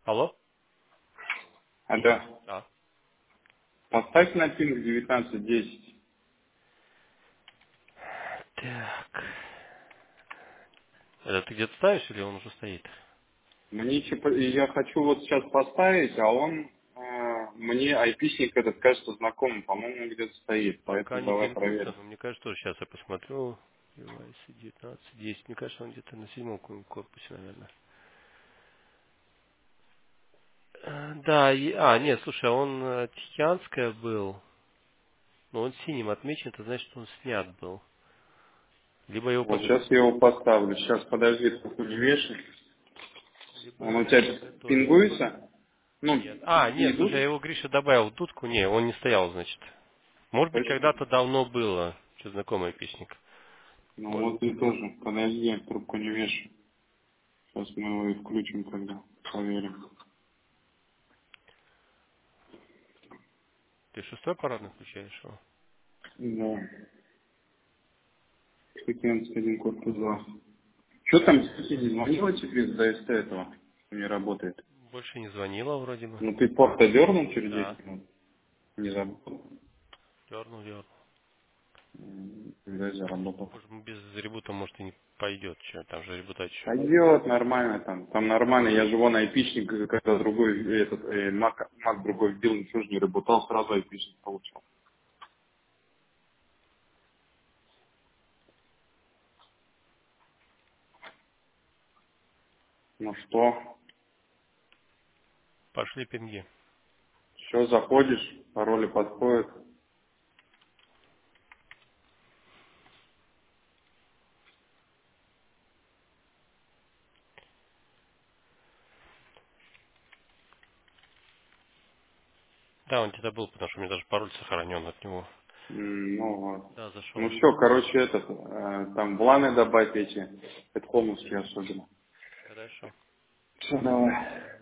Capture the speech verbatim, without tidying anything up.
Алло? Алло. Да. Поставь на пинг девятнадцать десять. Так. Это ты где-то ставишь или он уже стоит? Мне чп- я хочу вот сейчас поставить, а он э, мне айпишник этот кажется знакомым, по-моему, он где-то стоит, Пока поэтому не давай пингуется, проверим. но мне кажется, тоже сейчас я посмотрю. девайсы девятнадцать десять. Мне кажется, он где-то на седьмом каком-нибудь корпусе, наверное. Э, Да, и- а, нет, слушай, а он э, Тихоянская был, но он синим отмечен, это значит, что он снят был. Либо его Вот под... сейчас я его поставлю. Сейчас подожди, только не вешай. Либо Он у его тебя подготовили. пингуется? Ну, Нет. А, нет, слушай, я идут? его Гриша добавил в дудку. Не, он не стоял, значит. Может быть, Точно? когда-то давно было. Что знакомый песник. Ну Может. вот и тоже. Подожди, трубку не вешай. Сейчас мы его и включим тогда. Проверим. Ты шестой парадный включаешь его? Да. Хоккеинский один корпус два. Что там, кстати, не звонила тебе из ДСТ этого? Не работает. Больше не звонила вроде бы. Ну ты порта дернул через Да. десять минут? Не забыл? Дернул, дернул. М, Да, заработал. Может, без ребута, может, и не пойдет. Че, там же ребута еще. Пойдет нормально там. Там нормально. Я же вон айпишник, когда другой, этот, э, Mac, Mac другой вбил, ничего же не работал, сразу айпишник получил. Ну что, Пошли пинги. все, заходишь, пароли подходят. Да, он где-то был, потому что у меня даже пароль сохранен от него. М, Ну вот. Да, Ну зашел. все, короче, этот, э, там планы добавить эти, это хомовские особенно. Хорошо. Все, давай.